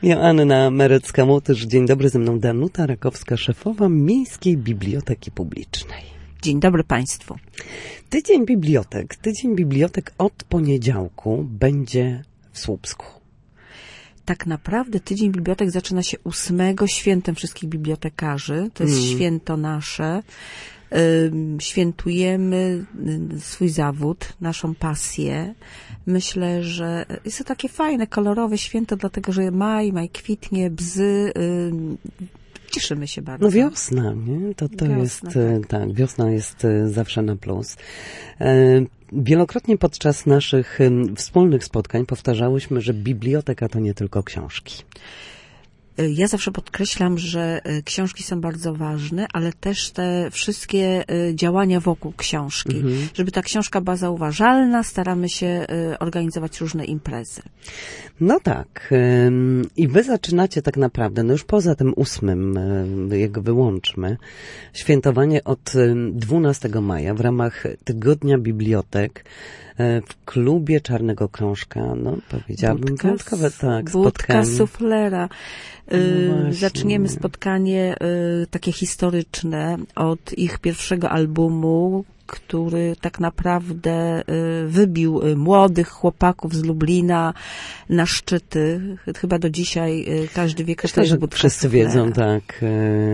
Joanna Merecka-Łotysz. Dzień dobry, ze mną Danuta Rakowska, szefowa Miejskiej Biblioteki Publicznej. Dzień dobry Państwu. Tydzień bibliotek od poniedziałku będzie w Słupsku. Tak naprawdę Tydzień Bibliotek zaczyna się 8 świętem wszystkich bibliotekarzy. To jest święto nasze. Świętujemy swój zawód, naszą pasję. Myślę, że jest to takie fajne, kolorowe święto, dlatego że maj kwitnie, bzy. Cieszymy się bardzo. No wiosna, nie? To wiosna, jest, tak, wiosna jest zawsze na plus. Wielokrotnie podczas naszych wspólnych spotkań powtarzałyśmy, że biblioteka to nie tylko książki. Ja zawsze podkreślam, że książki są bardzo ważne, ale też te wszystkie działania wokół książki. Żeby ta książka była zauważalna, staramy się organizować różne imprezy. No tak. I wy zaczynacie tak naprawdę, no już poza tym 8, jego wyłączmy, świętowanie od 12 maja w ramach Tygodnia Bibliotek w klubie Czarnego Krążka. No, powiedziałabym wyjątkowe, tak, Budka Suflera. Zaczniemy spotkanie takie historyczne od ich pierwszego albumu, który tak naprawdę wybił młodych chłopaków z Lublina na szczyty. Chyba do dzisiaj każdy wie, kto jest Budka Wszyscy Suflera. wiedzą, tak.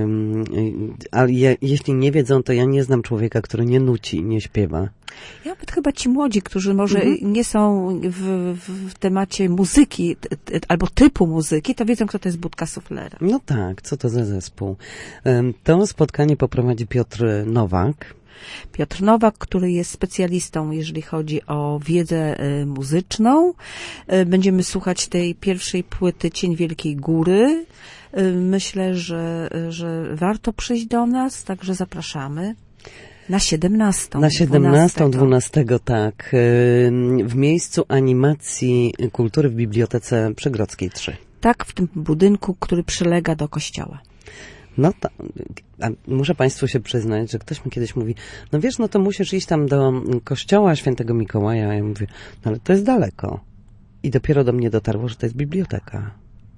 Ale jeśli nie wiedzą, to ja nie znam człowieka, który nie nuci, nie śpiewa. Ja nawet chyba ci młodzi, którzy może nie są w temacie muzyki albo typu muzyki, to wiedzą, kto to jest Budka Suflera. No tak, co to za zespół. To spotkanie poprowadzi Piotr Nowak. Piotr Nowak, który jest specjalistą, jeżeli chodzi o wiedzę muzyczną. Będziemy słuchać tej pierwszej płyty Cień Wielkiej Góry. Myślę, że warto przyjść do nas, także zapraszamy. Na 17. Na 17, 12, tak. W miejscu animacji kultury w Bibliotece Przegrodzkiej 3. Tak, w tym budynku, który przylega do kościoła. No to, muszę Państwu się przyznać, że ktoś mi kiedyś mówi, no wiesz, no to musisz iść tam do kościoła Świętego Mikołaja. Ja mówię, no ale to jest daleko. I dopiero do mnie dotarło, że to jest biblioteka.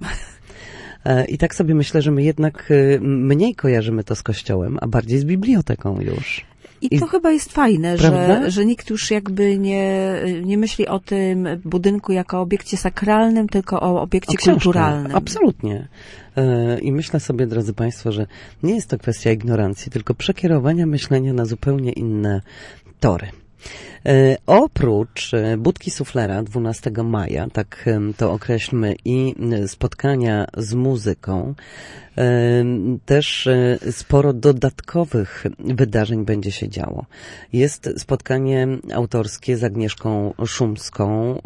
I tak sobie myślę, że my jednak mniej kojarzymy to z kościołem, a bardziej z biblioteką już. I to chyba jest fajne, że nikt już jakby nie myśli o tym budynku jako o obiekcie sakralnym, tylko o obiekcie kulturalnym. Absolutnie. I myślę sobie, drodzy Państwo, że nie jest to kwestia ignorancji, tylko przekierowania myślenia na zupełnie inne tory. Oprócz Budki Suflera 12 maja, tak to określmy, i spotkania z muzyką, też sporo dodatkowych wydarzeń będzie się działo. Jest spotkanie autorskie z Agnieszką Szumską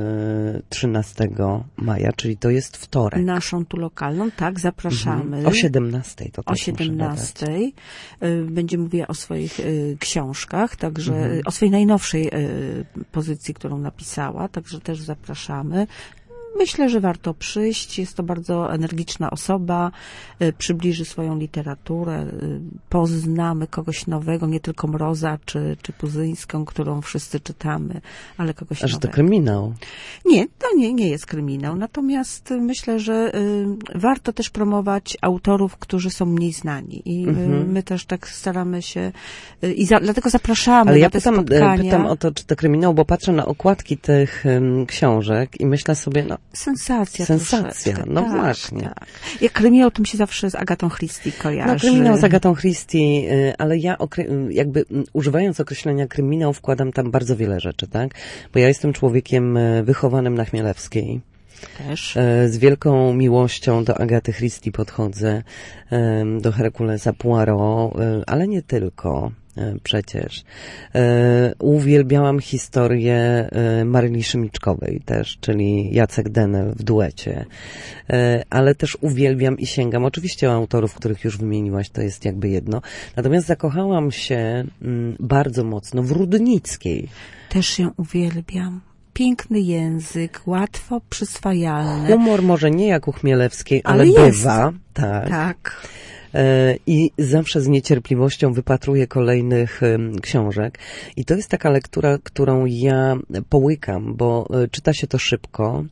13 maja, czyli to jest wtorek. Naszą tu lokalną, tak, zapraszamy. O 17. To o 17. Będzie mówiła o swoich książkach, także o swojej najnowszej pozycji, którą napisała, także też zapraszamy. Myślę, że warto przyjść. Jest to bardzo energiczna osoba, przybliży swoją literaturę, poznamy kogoś nowego, nie tylko Mroza czy Puzyńską, którą wszyscy czytamy, ale kogoś nowego. A że to kryminał? Nie, to nie jest kryminał. Natomiast myślę, że warto też promować autorów, którzy są mniej znani. I my też tak staramy się dlatego zapraszamy ale na te spotkania. Ale ja pytam o to, czy to kryminał, bo patrzę na okładki tych książek i myślę sobie, no Sensacja, no tak, właśnie. Tak. Jak kryminał, to mi się zawsze z Agatą Christie kojarzy. No kryminał z Agatą Christie, ale ja jakby używając określenia kryminał wkładam tam bardzo wiele rzeczy, tak? Bo ja jestem człowiekiem wychowanym na Chmielewskiej. Też. Z wielką miłością do Agaty Christie podchodzę, do Herkulesa Poirot, ale nie tylko. Przecież. Uwielbiałam historię Maryli Szymiczkowej też, czyli Jacek Denel w duecie. Ale też uwielbiam i sięgam. Oczywiście autorów, których już wymieniłaś, to jest jakby jedno. Natomiast zakochałam się bardzo mocno w Rudnickiej. Też ją uwielbiam. Piękny język, łatwo przyswajalny. Humor może nie jak u Chmielewskiej, ale jest. bywa. Tak. Tak. i zawsze z niecierpliwością wypatruję kolejnych książek. I to jest taka lektura, którą ja połykam, bo czyta się to szybko,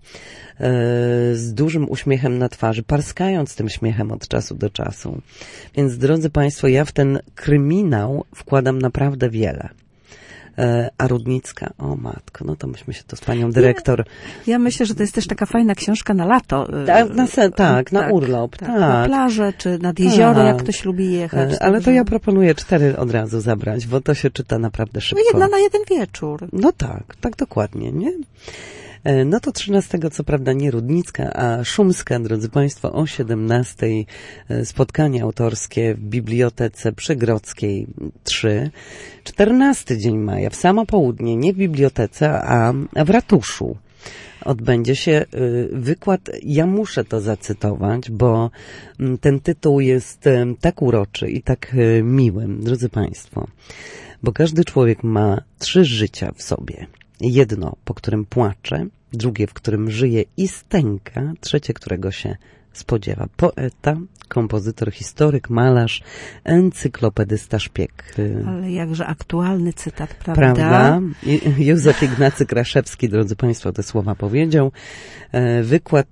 z dużym uśmiechem na twarzy, parskając tym śmiechem od czasu do czasu. Więc, drodzy Państwo, ja w ten kryminał wkładam naprawdę wiele. A Rudnicka, o matko, no to myśmy się to z panią dyrektor... Ja myślę, że to jest też taka fajna książka na lato. Na urlop, tak. Na plażę, czy nad jezioro, jak ktoś lubi jechać. Ale to ja proponuję 4 od razu zabrać, bo to się czyta naprawdę szybko. No 1 na 1 wieczór. No tak dokładnie, nie? No to 13, co prawda nie Rudnicka, a Szumska, drodzy Państwo, o 17 spotkanie autorskie w Bibliotece Przygrodzkiej 3. 14 dzień maja, w samo południe, nie w bibliotece, a w ratuszu. Odbędzie się wykład, ja muszę to zacytować, bo ten tytuł jest tak uroczy i tak miły, drodzy Państwo, bo każdy człowiek ma 3 życia w sobie. Jedno, po którym płacze, drugie, w którym żyje i stęka, trzecie, którego się spodziewa. Poeta, kompozytor, historyk, malarz, encyklopedysta, szpieg. Ale jakże aktualny cytat, prawda? Józef Ignacy Kraszewski, drodzy Państwo, te słowa powiedział. Wykład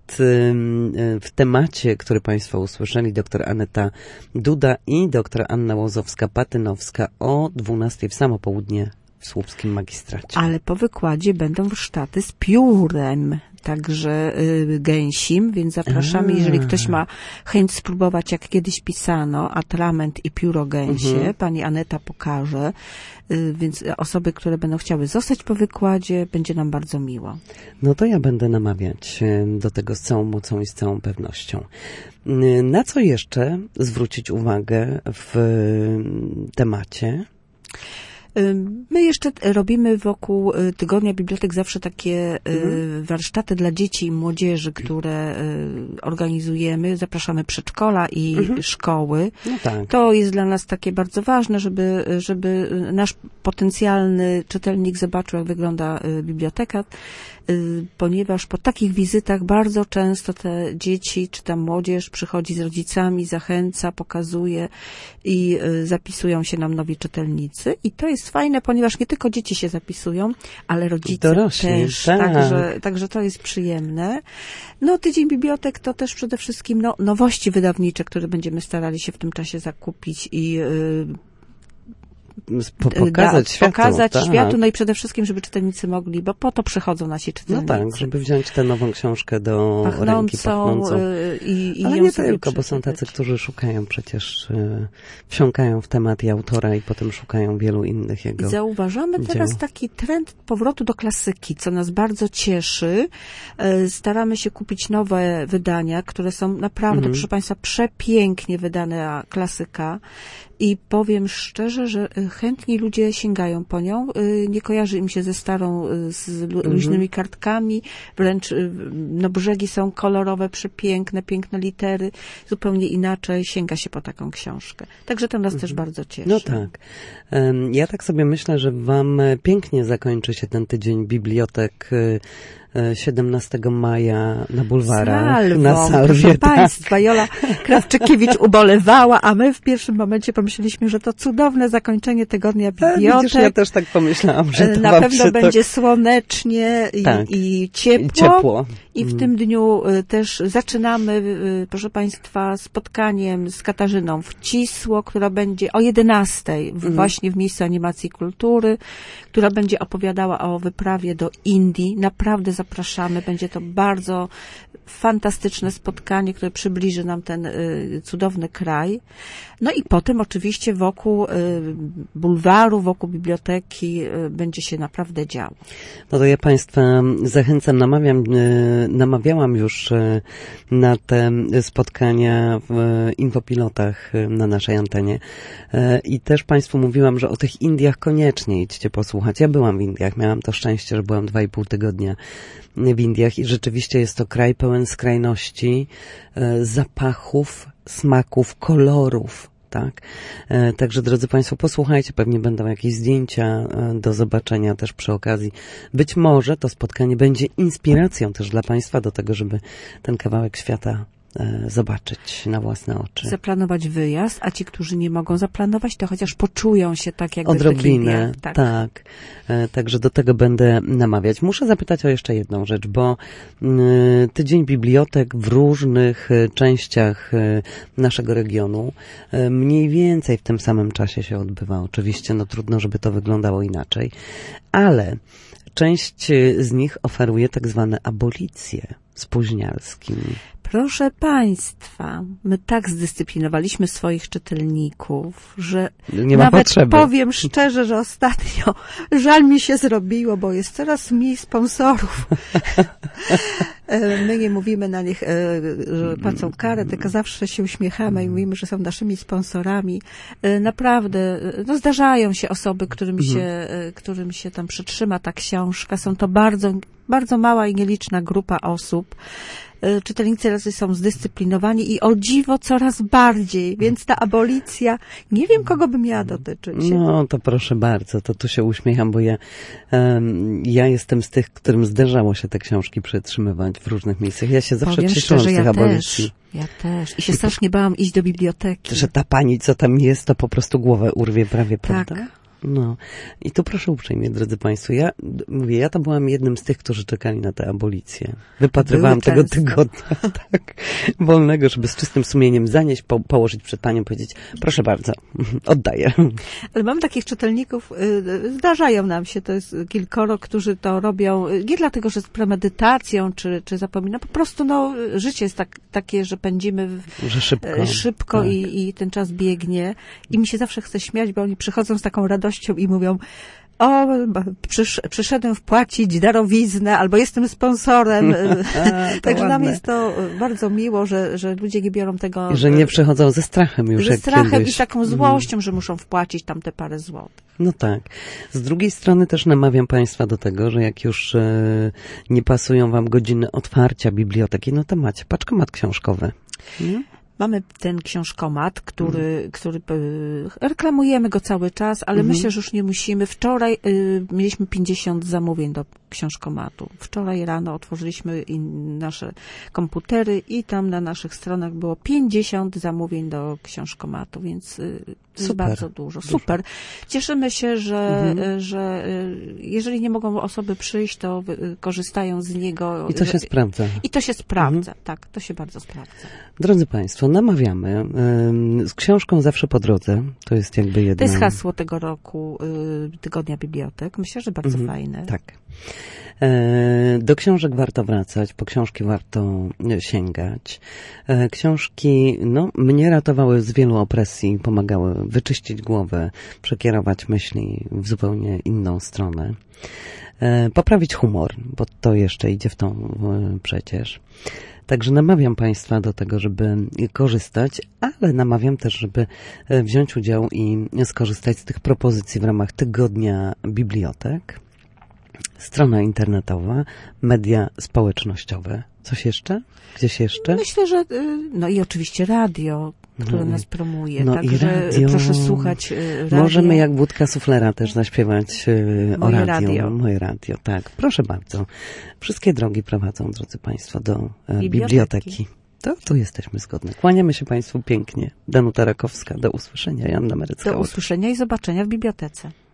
w temacie, który Państwo usłyszeli, dr Aneta Duda i dr Anna Łozowska-Patynowska o 12 w samo południe w Słupskim Magistracie. Ale po wykładzie będą warsztaty z piórem, także gęsim, więc zapraszamy, jeżeli ktoś ma chęć spróbować, jak kiedyś pisano, atrament i pióro gęsie, pani Aneta pokaże, więc osoby, które będą chciały zostać po wykładzie, będzie nam bardzo miło. No to ja będę namawiać do tego z całą mocą i z całą pewnością. Na co jeszcze zwrócić uwagę w temacie? My jeszcze robimy wokół Tygodnia Bibliotek zawsze takie warsztaty dla dzieci i młodzieży, które organizujemy. Zapraszamy przedszkola i szkoły. No tak. To jest dla nas takie bardzo ważne, żeby nasz potencjalny czytelnik zobaczył, jak wygląda biblioteka, ponieważ po takich wizytach bardzo często te dzieci czy ta młodzież przychodzi z rodzicami, zachęca, pokazuje i zapisują się nam nowi czytelnicy. I to jest fajne, ponieważ nie tylko dzieci się zapisują, ale rodzice też. Tak. Także to jest przyjemne. No, Tydzień Bibliotek to też przede wszystkim nowości wydawnicze, które będziemy starali się w tym czasie zakupić i pokazać światu, no i przede wszystkim, żeby czytelnicy mogli, bo po to przychodzą nasi czytelnicy. No tak, żeby wziąć tę nową książkę do ręki pachnącą. Ale nie tylko, bo są tacy, którzy szukają przecież, wsiąkają w temat i autora i potem szukają wielu innych jego dzieł. Zauważamy teraz taki trend powrotu do klasyki, co nas bardzo cieszy. Staramy się kupić nowe wydania, które są naprawdę, proszę Państwa, przepięknie wydane, klasyka. I powiem szczerze, że chętni ludzie sięgają po nią. Nie kojarzy im się ze starą, z luźnymi kartkami. Wręcz brzegi są kolorowe, przepiękne, piękne litery. Zupełnie inaczej sięga się po taką książkę. Także to nas też bardzo cieszy. No tak. Ja tak sobie myślę, że wam pięknie zakończy się ten tydzień bibliotek 17 maja na bulwarach, na Salwie. Proszę Państwa, Jola Krawczykiewicz ubolewała, a my w pierwszym momencie pomyśleliśmy, że to cudowne zakończenie Tygodnia Bibliotek. Widzisz, ja też tak pomyślałam, że to na pewno będzie słonecznie i ciepło. I w tym dniu też zaczynamy, proszę Państwa, spotkaniem z Katarzyną Wcisło, która będzie o 11 właśnie w Miejscu Animacji Kultury, która będzie opowiadała o wyprawie do Indii. Naprawdę zapraszamy. Będzie to bardzo fantastyczne spotkanie, które przybliży nam ten cudowny kraj. No i potem oczywiście wokół bulwaru, wokół biblioteki będzie się naprawdę działo. No to ja Państwa zachęcam, namawiałam już na te spotkania w infopilotach na naszej antenie i też Państwu mówiłam, że o tych Indiach koniecznie idźcie posłuchać. Ja byłam w Indiach, miałam to szczęście, że byłam 2,5 tygodnia w Indiach i rzeczywiście jest to kraj pełen skrajności, zapachów, smaków, kolorów. Tak? Także, drodzy Państwo, posłuchajcie, pewnie będą jakieś zdjęcia do zobaczenia też przy okazji. Być może to spotkanie będzie inspiracją też dla Państwa do tego, żeby ten kawałek świata zobaczyć na własne oczy. Zaplanować wyjazd, a ci, którzy nie mogą zaplanować, to chociaż poczują się tak jakby odrobinę, w takim tak. Także do tego będę namawiać. Muszę zapytać o jeszcze jedną rzecz, bo Tydzień Bibliotek w różnych częściach naszego regionu mniej więcej w tym samym czasie się odbywa. Oczywiście, trudno, żeby to wyglądało inaczej, ale część z nich oferuje tak zwane abolicje spóźnialskim. Proszę Państwa, my tak zdyscyplinowaliśmy swoich czytelników, że nie ma nawet potrzeby. Powiem szczerze, że ostatnio żal mi się zrobiło, bo jest coraz mniej sponsorów. My nie mówimy na nich, że płacą karę, tylko zawsze się uśmiechamy i mówimy, że są naszymi sponsorami. Naprawdę, zdarzają się osoby, którym się tam przytrzyma ta książka. Są to bardzo, bardzo mała i nieliczna grupa osób. Czytelnicy raczej są zdyscyplinowani i o dziwo coraz bardziej, więc ta abolicja, nie wiem, kogo by miała dotyczyć. To proszę bardzo, to tu się uśmiecham, bo ja jestem z tych, którym zdarzało się te książki przetrzymywać w różnych miejscach. Ja się zawsze cieszyłam z tych abolicji. Ja też. I się strasznie bałam iść do biblioteki. Że ta pani, co tam jest, to po prostu głowę urwie prawie, prawda? Tak. I tu proszę uprzejmie, drodzy Państwo, ja to byłam jednym z tych, którzy czekali na tę abolicję. Wypatrywałam tego tygodnia, tak, wolnego, żeby z czystym sumieniem zanieść, położyć przed Panią, powiedzieć, proszę bardzo, oddaję. Ale mam takich czytelników, zdarzają nam się, to jest kilkoro, którzy to robią, nie dlatego, że z premedytacją, czy zapominam, po prostu, życie jest takie, że pędzimy że szybko tak. i ten czas biegnie i mi się zawsze chce śmiać, bo oni przychodzą z taką radością i mówią, przyszedłem wpłacić darowiznę, albo jestem sponsorem. Także nam jest to bardzo miło, że ludzie nie biorą tego... Że nie przychodzą ze strachem już ze jak strachem kiedyś. I z taką złością, że muszą wpłacić tam te parę złotych. No tak. Z drugiej strony też namawiam Państwa do tego, że jak już nie pasują Wam godziny otwarcia biblioteki, to macie paczkomat książkowy. Nie? Mamy ten książkomat, który reklamujemy go cały czas, ale myślę, że już nie musimy. Wczoraj mieliśmy 50 zamówień do książkomatu. Wczoraj rano otworzyliśmy nasze komputery i tam na naszych stronach było 50 zamówień do książkomatu, więc jest bardzo dużo. Super. Cieszymy się, że jeżeli nie mogą osoby przyjść, to korzystają z niego. I to się sprawdza. I to się sprawdza, tak. To się bardzo sprawdza. Drodzy Państwo, namawiamy. Z książką zawsze po drodze. To jest jakby jedno... To jest hasło tego roku Tygodnia Bibliotek. Myślę, że bardzo fajne. Tak. Do książek warto wracać, po książki warto sięgać. Książki, mnie ratowały z wielu opresji, pomagały wyczyścić głowę, przekierować myśli w zupełnie inną stronę. Poprawić humor, bo to jeszcze idzie w tą przecież. Także namawiam Państwa do tego, żeby korzystać, ale namawiam też, żeby wziąć udział i skorzystać z tych propozycji w ramach Tygodnia Bibliotek. Strona internetowa, media społecznościowe. Coś jeszcze? Gdzieś jeszcze? Myślę, że i oczywiście radio, które nas promuje. Także proszę słuchać radia. Możemy jak Budka Suflera też zaśpiewać o radio. Moje radio, tak. Proszę bardzo. Wszystkie drogi prowadzą, drodzy Państwo, do biblioteki. To tu jesteśmy zgodne. Kłaniamy się Państwu pięknie. Danuta Rakowska. Do usłyszenia. Joanna Merecka. Do usłyszenia i zobaczenia w bibliotece.